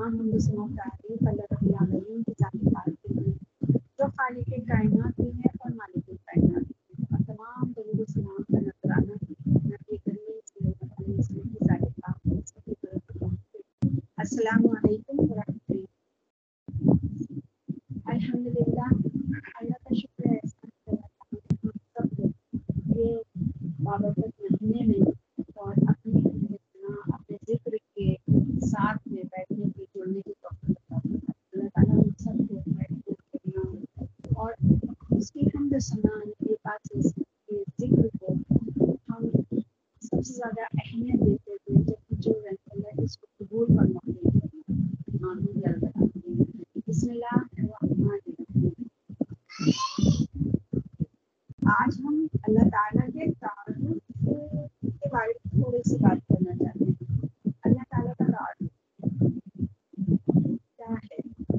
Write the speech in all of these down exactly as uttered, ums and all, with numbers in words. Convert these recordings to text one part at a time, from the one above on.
तमाम हमद सना तारीफ अल्लाह रब्बुल आलमीन की ज़ात पाक के लिए जो खालिक कायनात भी है और मालिक कायनात भी है, और तमाम दरूद सलाम का नजराना नबी करीम सल्लल्लाहु अलैहि वसल्लम की ज़ात पाक पे सबकी तरफ पहुंचे। अस्सलामु अलैकुम व रहमतुल्लाह। अल्हम्दुलिल्लाह, अल्लाह का शुक्र है हम सब लोग ये बाबरकत महीने में और अपनी अपने जिक्र के साथ में बैठने की जुड़ने की तौफीक अता फरमाए। अल्लाह ताला हम सबको बैठने करना और उसकी हमद सना के पास इसके जिक्र को हम सबसे ज़्यादा अहमियत देते हुए जब जो अल्लाह इसको कबूल फरमाए। आमीन या रब्बल आलमीन। बिस्मिल्लाहिर्रहमानिर्रहीम। आज हम अल्लाह ताला के तारुफ के बारे में थोड़ी सी बात करना चाहते हैं। अल्लाह ताला का तारुफ क्या है?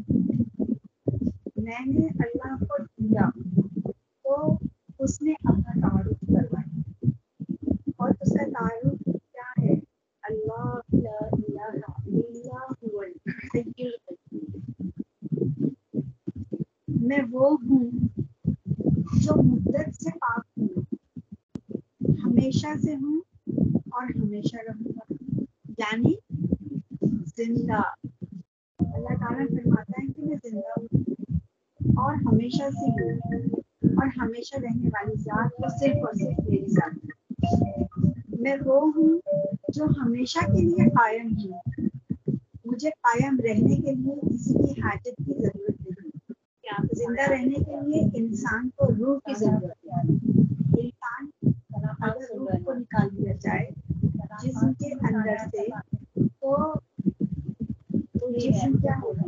मैंने अल्लाह को ढूंढा तो उसने अपना तारुफ करवाया, और उसका तारुफ क्या है? अल्लाह ला इलाहा इल्ला हुवल हय्युल कय्यूम। मैं वो हूँ जो मुद्दत से पाक हूँ, हमेशा से हूँ और हमेशा रहूंगा, यानी जिंदा। अल्लाह ताला फरमाता है कि मैं जिंदा हूँ और हमेशा से हूँ और हमेशा रहने वाली जात तो सिर्फ और सिर्फ मेरी जात है। मैं वो हूँ जो हमेशा के लिए कायम हूँ, मुझे कायम रहने के लिए किसी की हाजत की जरूरत नहीं। जिंदा रहने के लिए इंसान को रूह की जरूरत है। इंसान अगर रूह को निकाल दिया जाए जिस्म के अंदर से तो तो जिस्म क्या होगा?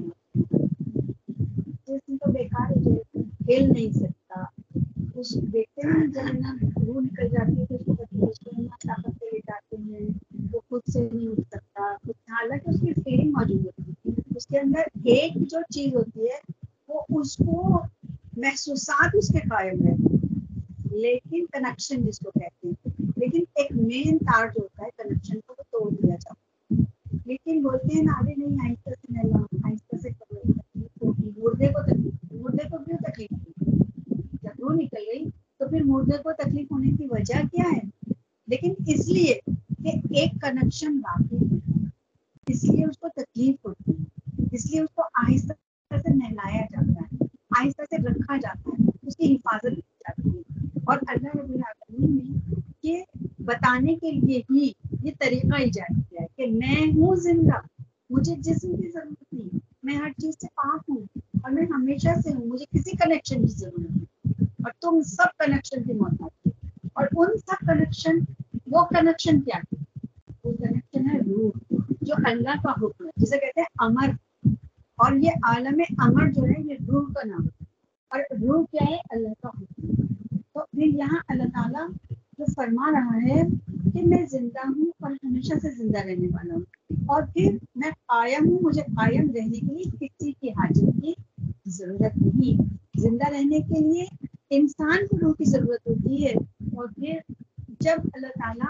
जिस्म तो बेकार हो जाएगा, हिल नहीं सकता। उस देखते हैं जब ना रूह निकल जाती है तो उसको उसको ताकत से लेटाते हैं, वो खुद से नहीं उठ सकता, हालांकि उसकी फीलिंग मौजूद होती है। उसके अंदर एक जो चीज होती है वो उसको महसूसात उसके कायम रहते हैं, लेकिन कनेक्शन जिसको कहते हैं, लेकिन एक मेन तार जो होता है कनेक्शन को वो तोड़ दिया जाता है। लेकिन बोलते हैं ना, अरे नहीं आहिस्ता से नहला, आहिस्ता से करो, तकलीफ होगी, मुर्दे को तकलीफ, मुर्दे को क्यों तकलीफ होगी? जब रूह निकल गई तो फिर मुर्दे को तकलीफ होने की वजह क्या है? लेकिन इसलिए कि एक कनेक्शन बाकी है, इसलिए उसको तकलीफ होती है, इसलिए उसको आहिस्ता से नहलाया जाता है, आहिस्ता से रखा जाता है, उसकी हिफाजत की जाती है। और अल्लाह रब्बुल आलमीन ने ये बताने के लिए ही ये तरीका इजाद किया है कि मैं हूँ जिंदा, मुझे जिस्म की जरूरत नहीं, मैं हर चीज से पाक हूँ और मैं हमेशा से हूँ, मुझे किसी कनेक्शन की जरूरत नहीं। और तुम सब कनेक्शन की मोहताज हो, और उन सब कनेक्शन, वो कनेक्शन क्या है? वो कनेक्शन है रूह, जो अल्लाह का हुक्म है, जिसे कहते हैं अमर। और ये आलम अमर जो है ये रूह का नाम है, और रूह क्या है? अल्लाह का हुक्म। तो फिर यहाँ अल्लाह ताला जो फरमा रहा है कि मैं जिंदा हूँ और हमेशा से जिंदा रहने वाला हूँ, और फिर मैं कायम हूँ, मुझे कायम रहने के लिए किसी की हाजत की जरूरत नहीं। जिंदा रहने के लिए इंसान को रूह की जरूरत होती है, और फिर जब अल्लाह ताला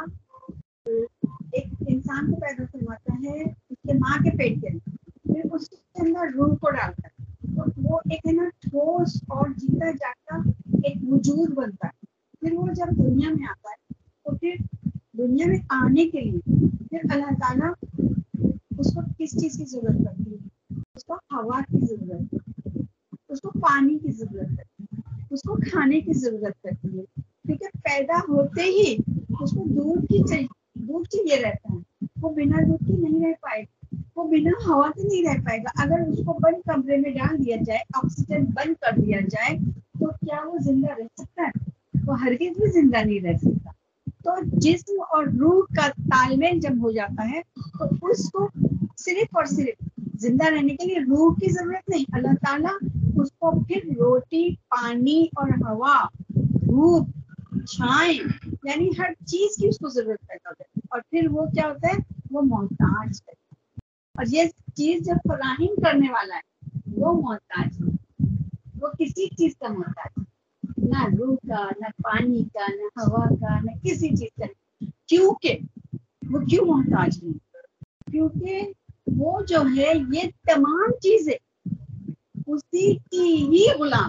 एक इंसान को पैदा करवाता है उसके माँ के पेट के अंदर, फिर उसके अंदर रूह को डालता है, तो वो एक है ना ठोस और जीता जाता एक वजूद बनता है। फिर वो जब दुनिया में आता है तो फिर दुनिया में आने के लिए फिर अल्लाह ताला उसको किस चीज की जरूरत पड़ती है? उसको हवा की जरूरत है, उसको पानी की जरूरत है, उसको खाने की जरूरत पड़ती है। ठीक है, पैदा होते ही उसको दूध की चाहिए, दूध चाहिए रहता है, वो बिना दूध के नहीं रह पाएगा, वो बिना हवा के नहीं रह पाएगा। अगर उसको बंद कमरे में डाल दिया जाए, ऑक्सीजन बंद कर दिया जाए, तो क्या वो जिंदा रह सकता है? वो हरगिज भी जिंदा नहीं रह सकता। तो जिस्म और रूह का तालमेल जब हो जाता है तो उसको सिर्फ और सिर्फ जिंदा रहने के लिए रूह की जरूरत नहीं, अल्लाह ताला उसको फिर रोटी, पानी और हवा, धूप, छाएं, यानी हर चीज की उसको जरूरत पैदा होती है। और फिर वो क्या होता है? वो मोहताज है, और ये चीज जब फराहिम करने वाला है वो मोहताज है, वो किसी चीज का मोहताज है, ना रूह का, ना पानी का, ना हवा का, ना किसी चीज का। क्योंकि वो क्यों मोहताज है? क्योंकि وہ जो है ये तमाम चीजें उसी की ही गुलाम,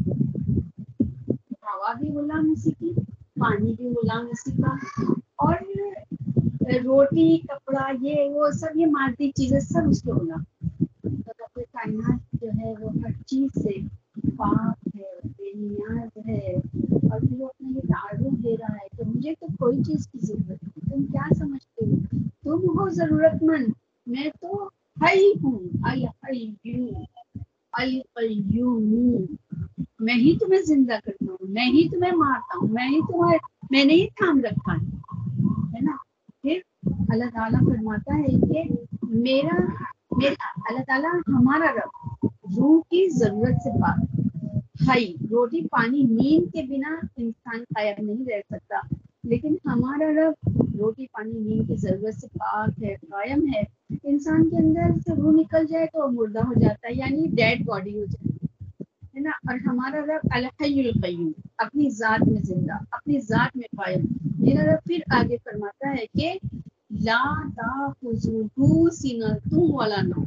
हवा भी गुलाम उसी की, पानी भी गुलाम उसी का, और रोटी कपड़ा ये वो सब ये मादी चीजें सब उसके गुलाम। तो कायनात जो है वो हर चीज से पाक है, बेनियाज है, और फिर वो अपना ये तारुफ दे रहा है कि मुझे तो कोई चीज की जरूरत नहीं, तुम क्या समझते हो, तुम हो जरूरतमंद, मैं तो हई हूँ, अल हय्यू अल कय्यूम, मैं ही तुम्हें जिंदा करता हूँ, मैं ही तुम्हें मारता हूँ, मैं ही तुम्हें मैंने ही थाम रखा है, है ना। फिर अल्लाह ताला फरमाता है कि मेरा मेरा अल्लाह ताला हमारा रब रूह की जरूरत से पाक, हई रोटी पानी नींद के बिना इंसान कायम नहीं रह सकता, लेकिन हमारा रब रोटी पानी नींद की जरूरत से पाक है, कायम है। इंसान के अंदर से रूह निकल जाए तो मुर्दा हो जाता है, यानी डेड बॉडी हो जाती है ना। और हमारा रब अल हय्युल कय्यूम, अपनी जात में जिंदा, अपनी जात में कायम। मेरा रब फिर आगे फरमाता है कि ला ताखुजुहु सिनतुन वला नौम,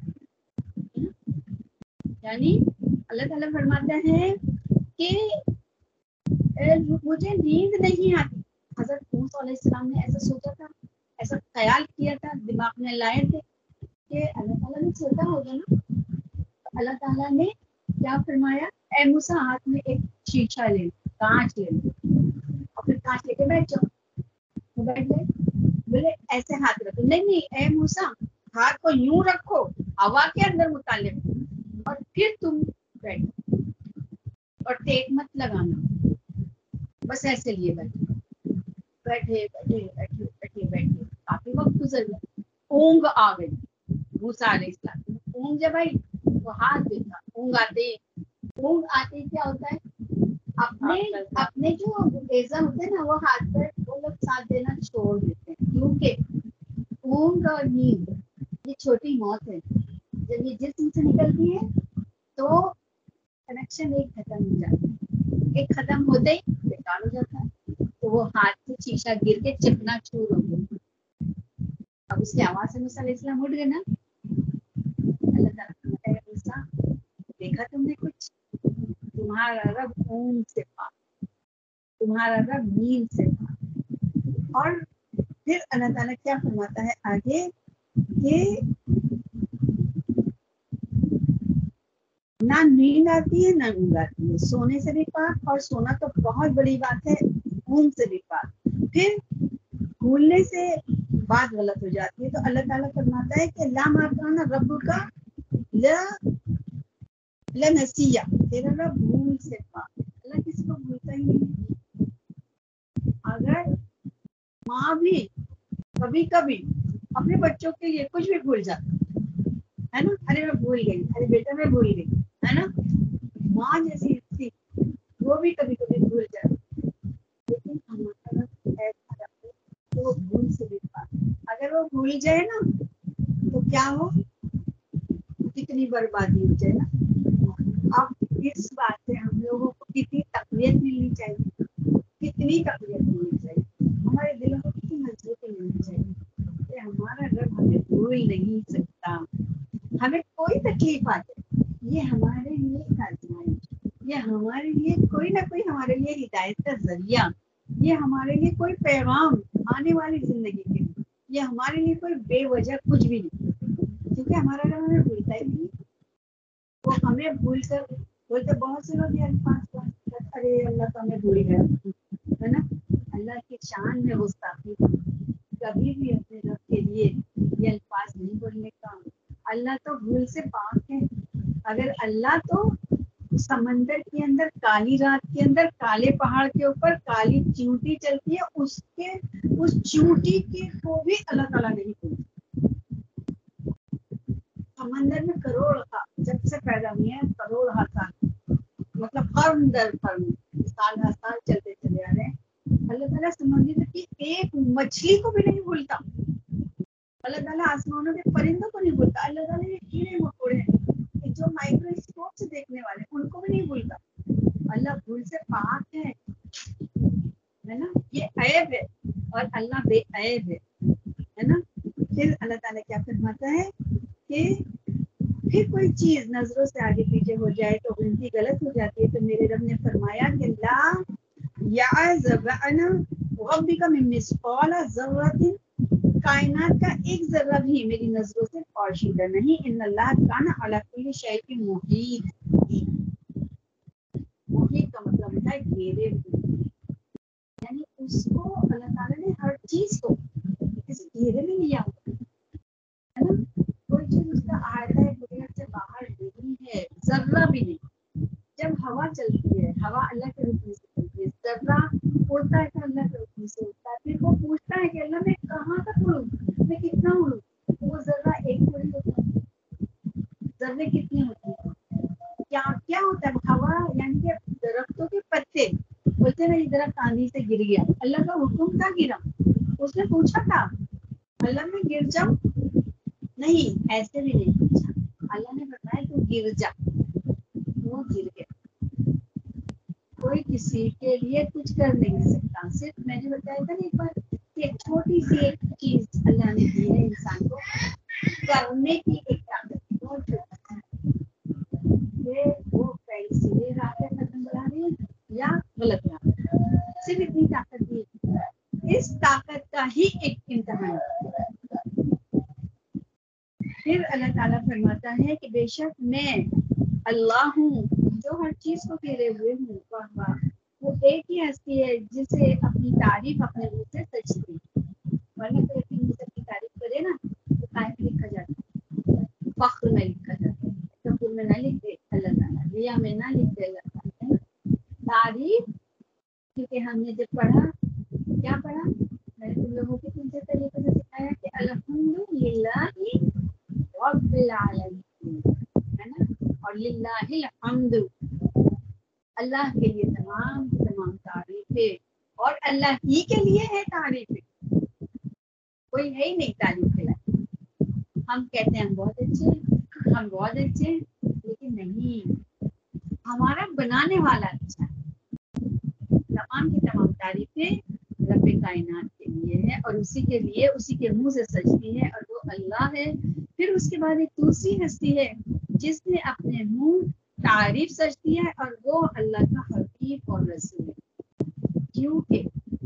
यानी अल्लाह ताला फरमाता है कि मुझे नींद नहीं आती। हजरत मूसा अलैहिस्सलाम ने ऐसा सोचा था, ऐसा ख्याल किया था, दिमाग में लाए थे कि अल्लाह ताला ने सोचा होगा ना। तो अल्लाह ताला ने क्या फरमाया, ए मूसा हाथ में एक शीशा ले, कांच ले और फिर कांच लेके बैठ जाओ। तो बैठ गए, बोले ऐसे हाथ रखो, नहीं नहीं ए मूसा हाथ को यूं रखो हवा के अंदर मुताले और फिर तुम बैठो और टेक मत लगाना, बस ऐसे लिए बैठे बैठे बैठे बैठे बैठे बैठे काफी वक्त गुजर गया, ऊंग आ गई। मूसा अलैहिस्सलाम ऊंग जब आई तो हाथ देखा, ऊंग आते ऊंग आते क्या होता है, अपने अपने जो एजा होते हैं ना वो हाथ पर वो लोग साथ देना छोड़ देते हैं, क्योंकि ऊंग और नींद ये छोटी मौत है। जब ये जिस्म से निकलती है तो कनेक्शन एक खत्म हो जाता है, एक खत्म होते ही बेकार हो जाता है। तो वो हाथ से शीशा गिर के चकनाचूर हो गया। अब उसकी आवाज से मूसा अलैहिस्सलाम उठ गए ना। अल्लाह ताला ने मूसा देखा तुमने कुछ, तुम्हारा रब ऊंग से पाक, तुम्हारा रब नींद से पाक। और फिर अल्लाह ताला क्या फरमाता है आगे कि ना नींद आती है ना ऊँग आती है, सोने से भी पाक, और सोना तो बहुत बड़ी बात है, ऊँग से भी पाक। फिर भूलने से बात गलत हो जाती है तो अल्लाह ताला फरमाता है कि ला माकाना रब्बुका ला ला नसिया, तेरा रब भूल से पाक, अल्लाह किसी को भूलता ही नहीं। अगर माँ भी कभी कभी अपने बच्चों के लिए कुछ भी भूल जाती है ना, अरे मैं भूल गई, अरे बेटा मैं भूल गई, है ना। माँ जैसी थी वो भी कभी कभी भूल जाती, लेकिन हमारा ऐसा तो वो भूल से भी पाक। अगर वो भूल जाए ना तो क्या हो, कितनी बर्बादी हो जाए ना। अब इस बात से हम लोगों को कितनी तकलीफ मिलनी चाहिए, कितनी तकलीफ मिलनी चाहिए, हमारे दिलों को कितनी मजबूती मिलनी चाहिए कि हमारा रब हमें भूल नहीं सकता। हमें कोई तकलीफ आ जाए ये हमारे लिए एक आजमाइश, ये हमारे लिए कोई ना कोई हमारे लिए हिदायत का जरिया, ये हमारे लिए कोई पैगाम आने वाली जिंदगी के लिए, ये हमारे लिए कोई बेवजह कुछ भी नहीं, क्योंकि हमारा रब हमें भूलता ही नहीं। वो हमें भूल कर बोलते, बहुत से लोग यार पाँच पाँच अरे अल्लाह तो हमें भूल गया, है ना। अल्लाह की शान में गुस्ताखी, कभी भी अपने रब के लिए ये अल्फाज नहीं बोलने का। अल्लाह तो भूल से पाक है। अगर अल्लाह तो समंदर के अंदर काली रात के अंदर काले पहाड़ के ऊपर काली चींटी चलती है, उसके उस चींटी के को भी अल्लाह ताला नहीं भूलता। समंदर में करोड़ का जब से पैदा हुए हैं करोड़ हजार मतलब कर्म दर कर्म साल हर साल चलते चले आ रहे हैं, अल्लाह ताला समुद्र की एक मछली को भी नहीं भूलता। अल्लाह ताला आसमानों के परिंदों को नहीं भूलता। अल्लाह ताला ये कीड़े मकोड़े जो माइक्रोस्कोप से देखने वाले उनको भी नहीं भूलता। अल्लाह भूल से पाक है, है ना। ये ऐब है और अल्लाह बेऐब है, है ना। फिर अल्लाह ताला क्या फरमाता है کہ پھر کوئی چیز نظروں سے آگے پیچھے ہو جائے تو گنتی غلط ہو جاتی ہے. تو میرے رب نے فرمایا کہ لا یعزبن ربک من مثقال ذرۃ، کائنات کا ایک ذرہ بھی میری نظروں سے پوشیدہ نہیں. ان اللہ کان علی کل شیء محیط. محیط کا مطلب ہوتا ہے گھیرے ہوئے، یعنی اس کو اللہ تعالیٰ نے ہر چیز کو کسی گھیرے میں لیا ہوا ہے نا. کوئی چیز اس کا آئلہ قدرت سے باہر نہیں ہے، ذرہ بھی نہیں. جب ہوا چلتی ہے، ہوا اللہ کے حکم سے چلتی ہے. ذرہ اڑتا ہے تو اللہ کے حکم سے اڑتا ہے. پھر وہ پوچھتا ہے کہ اللہ میں کہاں تک اڑوں، میں کتنا اڑوں. وہ ذرہ ایک تھوڑی ہوتا ہے، ذرے کتنی ہوتی ہیں. کیا کیا ہوتا ہے ہوا، یعنی کہ درختوں کے پتے بولتے ہیں نا یہ درخت آندھی سے گر گیا، اللہ کا حکم تھا گرا. اس نے پوچھا تھا اللہ میں گر جاؤں؟ نہیں، ایسے بھی نہیں پوچھا. اللہ نے بتایا تو گر جا، وہ گر گیا. کوئی کسی کے لیے کچھ کر نہیں سکتا. صرف میں نے بتایا تھا نا ایک بار کہ ایک چھوٹی سی ایک چیز اللہ نے دی ہے انسان کو کرنے کی ایک طاقت، بہت چھوٹی کہ وہ پہلے سیدھے راہ پہ قدم بڑھا رہے ہیں یا غلط راہ پہ. صرف اتنی طاقت دی. اس طاقت کا ہی ایک امتحان ہے. پھر اللہ تعالیٰ فرماتا ہے کہ بے شک میں اللہ ہوں جو ہر چیز کو گھیرے ہوئے ہوں. واہ واہ، وہ ایک ہی ہستی ہے جسے اپنی تعریف اپنے منہ سے سچتی ہے. ورنہ کوئی اپنی منہ سے اپنی تعریف کرے نا تو قائم لکھا جاتا ہے، فخر میں لکھا جاتا ہے. تکبر میں نہ لکھتے اللہ تعالیٰ، ریا میں نہ لکھتے اللہ تعالیٰ. تعریف کیونکہ ہم نے جب پڑھا کیا پڑھا، میں نے تم لوگوں کو تم سے طریقے سے سکھایا کہ الحمدللہ رب العالمین ہے نا. اور للہ الحمد، اللہ کے لیے تمام تمام تعریفیں، اور اللہ ہی کے لیے ہے تعریفیں. کوئی ہے ہی نہیں تعریف کے لائق. ہم کہتے ہیں ہم بہت اچھے ہیں، ہم بہت اچھے ہیں، لیکن نہیں، ہمارا بنانے والا اچھا ہے. تمام کی تمام تعریفیں رب کائنات کے لیے ہے اور اسی کے لیے اسی کے منہ سے سجتی ہے، اور وہ اللہ ہے. پھر اس کے بعد ایک دوسری ہستی ہے جس نے اپنے منہ تعریف سجتی ہے، اور وہ اللہ کا حبیب اور رسول ہے. کیونکہ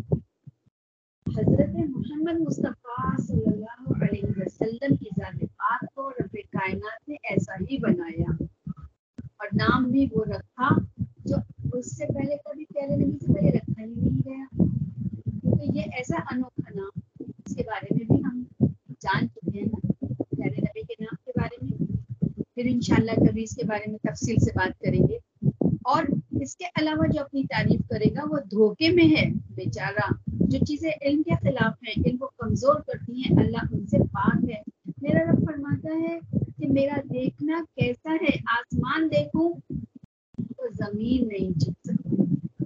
حضرت محمد مصطفیٰ صلی اللہ علیہ وسلم کی ذات پاک کو رب کائنات نے ایسا ہی بنایا، اور نام بھی وہ رکھا جو اس سے پہلے کبھی پہلے نبی سے پہلے رکھا ہی نہیں گیا. کیونکہ یہ ایسا انوکھا نام، اس کے بارے میں بھی ہم جان چکے ہیں نا پیارے نبی کے نام کے بارے میں. پھر انشاءاللہ کبھی اس کے بارے میں تفصیل سے بات کریں گے. اور اس کے علاوہ جو اپنی تعریف کرے گا وہ دھوکے میں ہے بیچارہ. جو چیزیں علم کے خلاف ہیں، علم کو کمزور کرتی ہیں، اللہ ان سے پاک ہے. میرا رب فرماتا ہے کہ میرا دیکھنا کیسا ہے، آسمان دیکھوں تو زمین نہیں جھک سکتی.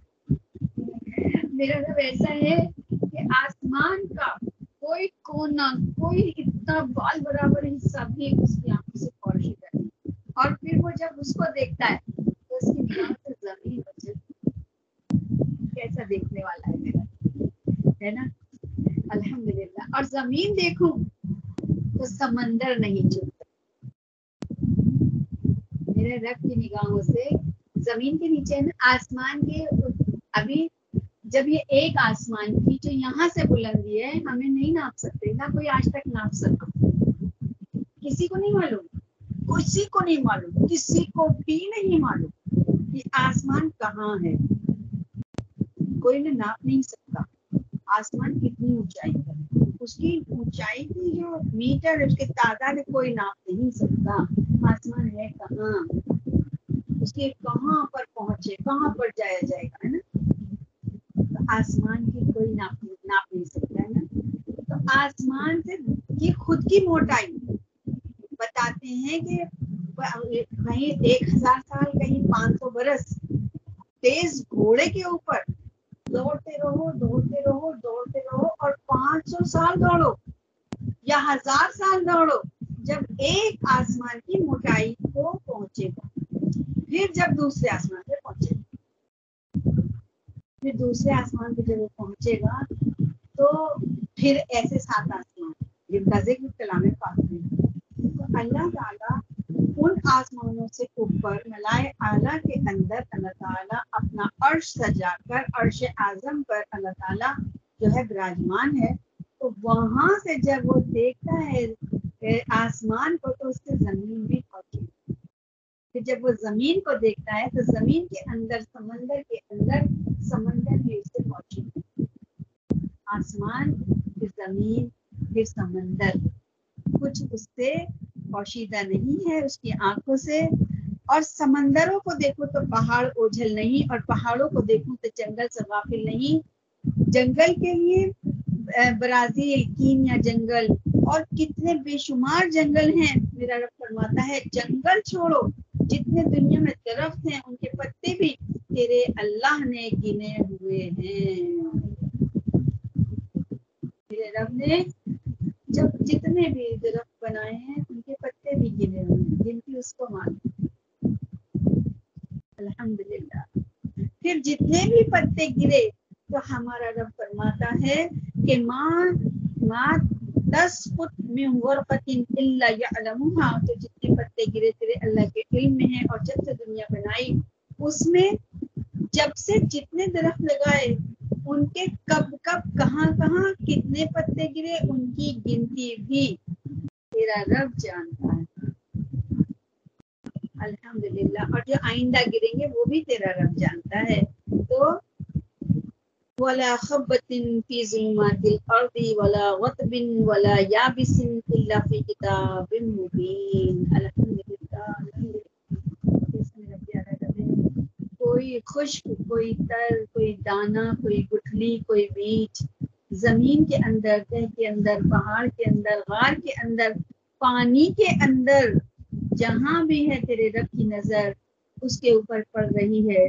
میرا رب ایسا ہے کہ آسمان کا کوئی کونا، کوئی اتنا بال برابر حصہ بھی اس کی آنکھوں سے پوشیدہ ہے. اور پھر وہ جب اس کو دیکھتا ہے تو اس کی نگاہ سے زمین بچے. کیسا دیکھنے والا ہے میرا، ہے نا. الحمدللہ. اور زمین دیکھوں تو سمندر نہیں چلتا. میرے رب کی نگاہوں سے زمین کے نیچے ہے نا آسمان کے، ابھی جب یہ ایک آسمان کی جو یہاں سے بلندی ہے ہمیں نہیں ناپ سکتے، نہ کوئی آج تک ناپ سکا. کسی کو نہیں معلوم، کسی کو نہیں معلوم، کسی کو بھی نہیں معلوم کہ آسمان کہاں ہے. کوئی نہ ناپ نہیں سکتا آسمان کتنی اونچائی پر. اس کی اونچائی کی جو میٹر، اس کے تعداد کوئی ناپ نہیں سکتا. آسمان ہے کہاں، اس کے کہاں پر پہنچے، کہاں پر جایا جائے گا، ہے نا. تو آسمان کی کوئی ناپ ناپ نہیں سکتا ہے نا. تو آسمان سے کی خود کی موٹائی بتاتے ہیں کہ کہیں ایک ہزار سال، کہیں پانچ سو برس تیز گھوڑے کے اوپر دوڑتے رہو دوڑتے رہو دوڑتے رہو اور پانچ سو سال دوڑو یا ہزار سال دوڑو، جب ایک آسمان کی موٹائی کو پہنچے گا. پھر جب دوسرے آسمان پہ پہنچے گا، پھر دوسرے آسمان پہ جب وہ پہنچے گا تو پھر ایسے سات آسمان جن کا ذکر کلام پاک میں. अल्लाह ताला उन आसमानों से ऊपर मलाए आला के अंदर अल्लाह ताला अपना अर्श सजाकर अर्श आजम पर अल्लाह ताला जो है विराजमान है। तो वहां से जब वो देखता है आसमान को तो उससे जमीन भी पहुंची। फिर जब वो जमीन को देखता है तो जमीन के अंदर समंदर के अंदर समंदर भी उससे पहुंची। आसमान फिर जमीन फिर समंदर कुछ उससे पोशीदा नहीं है उसकी आंखों से। और समंदरों को देखो तो पहाड़ ओझल नहीं, और पहाड़ों को देखो तो जंगल से गाफिल नहीं। जंगल के लिए ब्राजील कीनिया जंगल और कितने बेशुमार जंगल हैं। मेरा रब फरमाता है जंगल छोड़ो, जितने दुनिया में दरख्त हैं उनके पत्ते भी तेरे अल्लाह ने गिने हुए हैं। मेरे रब ने जब जितने भी दरख्त बनाए हैं उनके पत्ते भी गिने हुए हैं, गिनती उसको मान। अल्हम्दुलिल्लाह। फिर जितने भी पत्ते गिरे तो हमारा रब फरमाता है कि माँ माँ दस फुट में वर्क़तिन इल्ला यअलमुहा, तो जितने पत्ते गिरे तेरे अल्लाह के इल्म में है। और जब से दुनिया बनाई उसमें जब से जितने दरख्त लगाए उनके कब कब कहाँ कहाँ कितने पत्ते गिरे उनकी गिनती भी तेरा रब जानता है। अल्हम्दुलिल्लाह। और जो आइंदा गिरेंगे वो भी तेरा रब जानता है। तो वला खब्बतिन फी ज़ुलुमातिल अर्दी वला गतबिन वला याबिसिन इल्ला फी किताबिम मुबीन। अल्हम्दुलिल्लाह। कोई खुश्क कोई तर कोई दाना कोई गुठली कोई बीज जमीन के अंदर तह के अंदर पहाड़ के अंदर गार के अंदर पानी के अंदर जहां भी है तेरे रब की नजर उसके ऊपर पड़ रही है।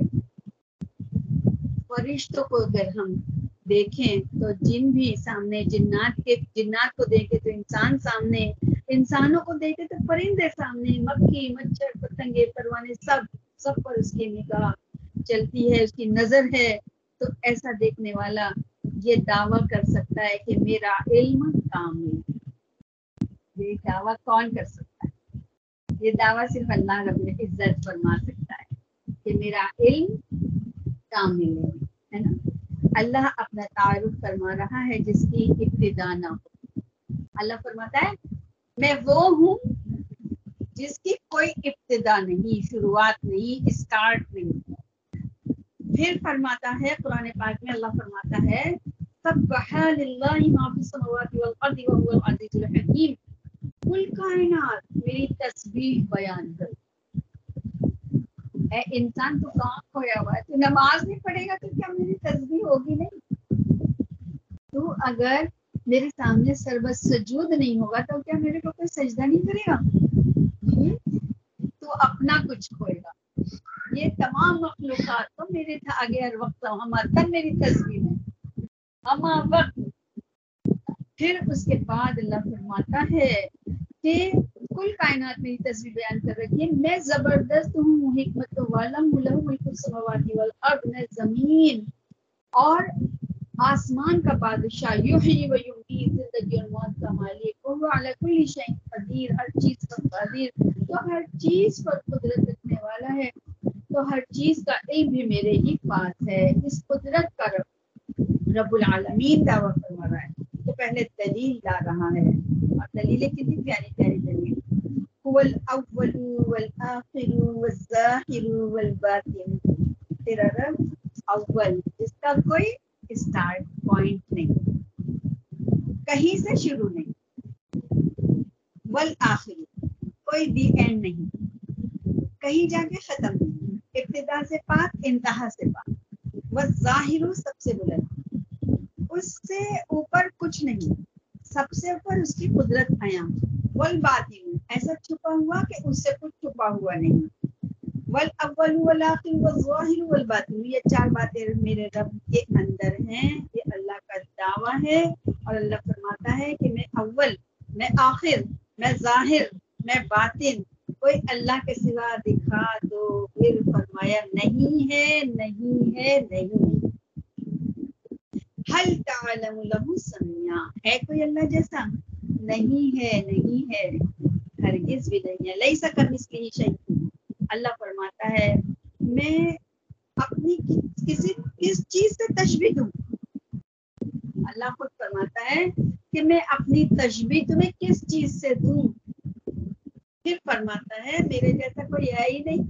फरिश्तों को अगर हम देखें तो जिन भी सामने, जिन्नात के जिन्नात को देखे तो इंसान सामने, इंसानों को देखे तो परिंदे सामने, मक्खी मच्छर पतंगे परवाने सब सब पर उसकी निगाह चलती है, उसकी नजर है। तो ऐसा देखने वाला ये दावा कर सकता है कि मेरा इल्म कामिल। ये दावा कौन कर सकता है? ये दावा सिर्फ अल्लाह रब्बुल इज्जत फरमा सकता है कि मेरा इल्म कामिल है, है ना। अल्लाह अपना तारुफ फरमा रहा है जिसकी इब्तिदा ना हो। अल्लाह फरमाता है मैं वो हूँ जिसकी कोई इब्तिदा नहीं, शुरुआत नहीं, स्टार्ट नहीं। फिर फरमाता है कुरान पाक में, अल्लाह फरमाता है सब्बहा लिल्लाहि मा फिस समावाति वल अर्दि व हुवल अज़ीज़ुल हकीम। कुल कायनात मेरी तस्बीह बयान कर। ए इंसान तो कहाँ खोया हुआ है, तो नमाज नहीं पढ़ेगा तो क्या मेरी तस्बीह होगी नहीं? तू अगर मेरे सामने सरबत सजूद नहीं होगा तो क्या मेरे को कोई सजदा नहीं करेगा? तो अपना कुछ खोएगा। ये तमाम मखलूकात तो मेरे था आगे हर वक्त हम तक मेरी तस्बीह है हम वक्त। फिर उसके बाद अल्लाह फरमाता है कि कुल कायनात मेरी तस्बीह बयान कर रही है। मैं जबरदस्त हूँ, हिकमत वाला हूँ, लहू मुल्कुस समावाति वल अर्द, मैं जमीन और आसमान का बादशाह, युही व युमीत, जिंदगी और मौत का मालिक, वो अला कुल्ली शैइन कदीर, हर चीज पर कादिर, तो हर चीज पर कुदरत रखने वाला है। तो हर चीज का इल्म भी मेरे ही पास है। इस कुदरत का रब रब्बुल आलमीन दावा फरमा रहा है। तो पहले दलील ला रहा है, और दलीलें कितनी प्यारी प्यारी दलील। हुवल अव्वलु वल आखिरु वल ज़ाहिरु वल बातिन। तेरा रब अव्वल, जिसका कोई स्टार्ट पॉइंट नहीं, कहीं से शुरू नहीं, वल आखिर कोई दी एंड नहीं, कहीं जाके खत्म नहीं, इब्तिदा से पाक इंतहा से पाक, वल ज़ाहिरु सबसे बुलंद, उससे ऊपर कुछ नहीं, सबसे ऊपर उसकी कुदरत आया, वल बातिन ऐसा छुपा हुआ कि उससे कुछ छुपा हुआ नहीं, वल अव्वल वल आखिर वल ज़ाहिर वल बातिन। ये चार बातें मेरे रब के अंदर हैं। ये अल्लाह का दावा है। और अल्लाह फरमाता है कि मैं अव्वल, मैं आखिर, मैं ज़ाहिर, मैं बातिन, कोई अल्लाह के सिवा दिखा दो। फिर फरमाया नहीं है, नहीं है, नहीं। हल तअलमु लहु समिया, है कोई अल्लाह जैसा? नहीं है, नहीं है। ہرگز بھی نہیں ہے. لیس کمثلہ شیء. اللہ فرماتا ہے میں اپنی کسی کس چیز سے تشبیہ دوں. اللہ خود فرماتا ہے کہ میں اپنی تشبیہ تمہیں کس چیز سے دوں. پھر فرماتا ہے میرے جیسا کوئی ہے ہی نہیں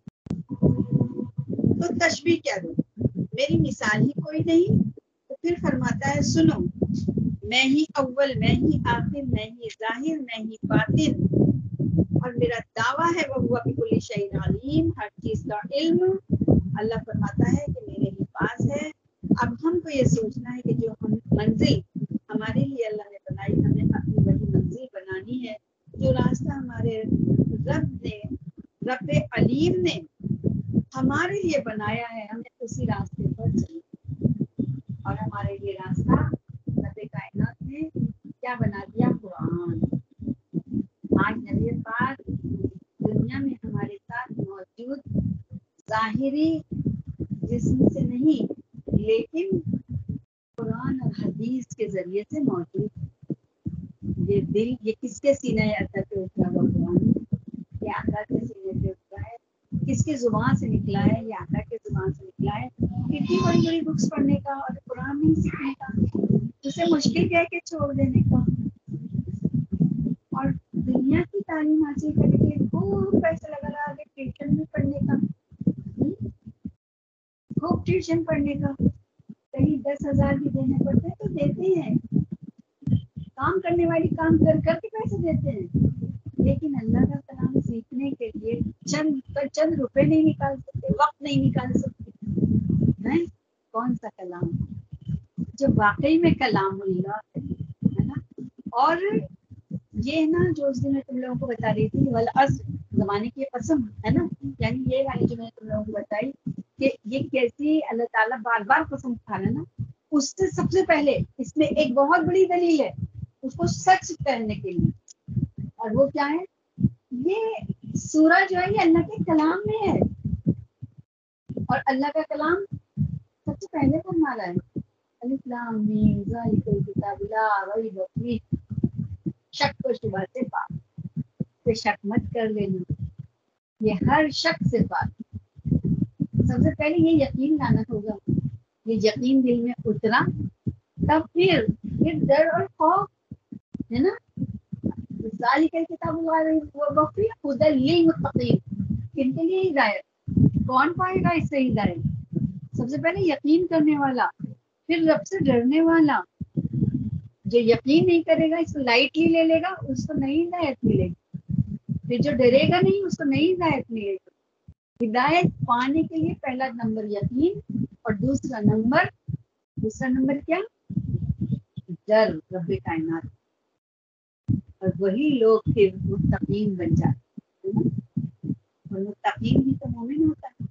تو تشبیہ کیا دوں, میری مثال ہی کوئی نہیں. تو پھر فرماتا ہے سنو میں ہی اول, میں ہی آخر, میں ہی ظاہر, میں ہی باطن, اور میرا دعویٰ ہے وہ ہوا بکل شیء علیم, ہر چیز کا علم. اللہ فرماتا ہے کہ میرے ہی پاس ہے. اب ہم کو یہ سوچنا ہے کہ جو ہم منزل ہمارے لیے اللہ نے بنائی, ہمیں اپنی وہی منزل بنانی ہے. جو راستہ ہمارے رب نے, رب علیم نے ہمارے لیے بنایا ہے, ہمیں اسی راستے پر چلنا. اور ہمارے لیے راستہ رب کائنات نے کیا بنا دیا؟ قرآن. آج نبی پاک دنیا میں ہمارے ساتھ موجود ظاہری جسم سے نہیں لیکن قرآن اور حدیث کے ذریعے سے موجود ہے. یہ دل, یہ کس کے سینے اثر پہ اترا ہوا قرآن؟ یہ آقا کے سینے پہ اترا ہے. کس کی زبان سے نکلا ہے؟ یہ آقا کے زبان سے نکلا ہے. کتنی بڑی بڑی بکس پڑھنے کا اور قرآن نہیں سیکھنے کا, اسے مشکل کہہ کے چھوڑ دینے کا. اور دنیا کی تعلیم حاصل کرنے کے لیے خوب پیسہ لگا رہا ہے ٹیوشن میں پڑھنے کا, خوب ٹیوشن پڑھنے کا. کہیں دس ہزار بھی دینے پڑتے ہیں تو دیتے ہیں, کام کرنے والی کام کر کر کے پیسے دیتے ہیں. لیکن اللہ کا کلام سیکھنے کے لیے چند چند روپے نہیں نکال سکتے, وقت نہیں نکال سکتے. نہیں, کون سا کلام جو واقعی میں کلام اللہ ہے نا. اور یہ نا جو اس دن میں تم لوگوں کو بتا رہی تھی والعصر, زمانے کی قسم ہے نا, یعنی یہ والی جو میں نے تم لوگوں کو بتائی کہ یہ کیسی اللہ تعالیٰ بار بار قسم کھا رہا ہے نا. اس سے سب سے پہلے اس میں ایک بہت بڑی دلیل ہے اس کو سچ کہنے کے لیے, اور وہ کیا ہے؟ یہ سورہ جو ہے یہ اللہ کے کلام میں ہے, اور اللہ کا کلام سب سے پہلے فرما رہا ہے الف لام میم ذالک الکتاب لا ریب فیہ, شک و شبہ سے پاک, کہ شک مت کر لینا, یہ ہر شک سے پاک. سب سے پہلے یہ یقین لانا ہوگا, یہ یقین دل میں اترا تب پھر پھر ڈر اور خوف ہے نا. ذالک الکتاب لا ریب فیہ ہدی للمتقین, کن کے لیے ہدایت؟ کون پائے گا اس سے ہدایت؟ سب سے پہلے یقین کرنے والا, پھر رب سے ڈرنے والا. جو یقین نہیں کرے گا, اس کو لائٹلی لے لے گا, اس کو نہیں ہدایت ملے گی. پھر جو ڈرے گا نہیں, اس کو نہیں ہدایت ملے گی. ہدایت پانے کے لیے پہلا نمبر یقین, اور دوسرا نمبر دوسرا نمبر کیا؟ ڈر رب کائنات. اور وہی لوگ پھر متقین بن جاتے ہیں, اور متقین بھی تو مومن ہوتا ہے.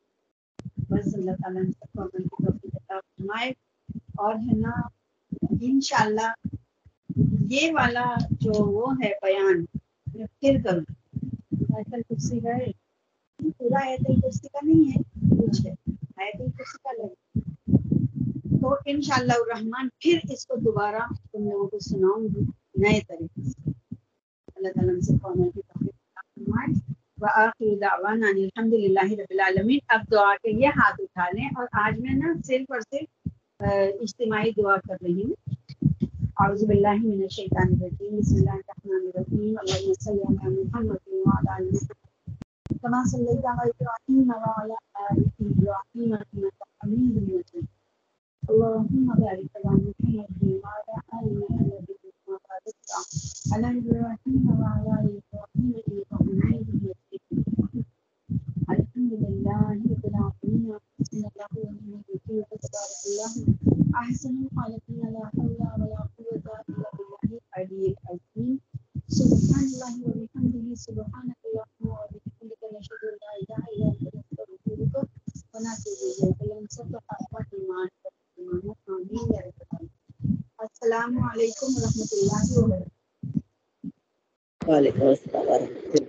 بس اللہ تعالیٰ نے سب کو عمل کی توفیق عطا فرمائے. اور ہے نا انشاءاللہ یہ والا جو وہ ہے بیان میں پھر کروں. آیت الکرسی کا ہے, پورا آیت الکرسی کا نہیں ہے, کچھ ہے آیت الکرسی کا لگے, تو انشاءاللہ الرحمن پھر اس کو دوبارہ تم لوگوں کو سناؤں گی نئے طریقے سے. اللہ تعالیٰ ہم سب کو عمل کی توفیق عطا فرمائے. وآخر دعوانا ان الحمدللہ رب العالمین. اب دعا کے لیے ہاتھ اٹھا لیں, اور آج میں نا صرف اور صرف اجتماعی دعا کر رہی ہوں. اعوذ باللہ من الشیطان الرجیم, بسم اللہ الرحمن الرحیم, اللہم صل علی محمد وعلی آل محمد کما صلیت علی ابراہیم وعلی آل ابراہیم انک حمید مجید. اللہم بارک علی محمد وعلی آل محمد کما بارکت علی ابراہیم وعلی آل ابراہیم انک حمید مجید. الحمدللہ رب العالمین, بسم اللہ الرحمن الرحیم, تبارک اللہ احسن الخالقین, لا حول ولا قوة الا باللہ العلی العظیم. سبحان اللہ وبحمدہ, سبحانک اللہم وبحمدک, نشہد ان لا الہ الا انت, نستغفرک ونتوب الیک. اللہم صل علی محمد. آمین یا رب العالمین. السلام علیکم ورحمۃ اللہ وبرکاتہ. وعلیکم السلام ورحمۃ اللہ.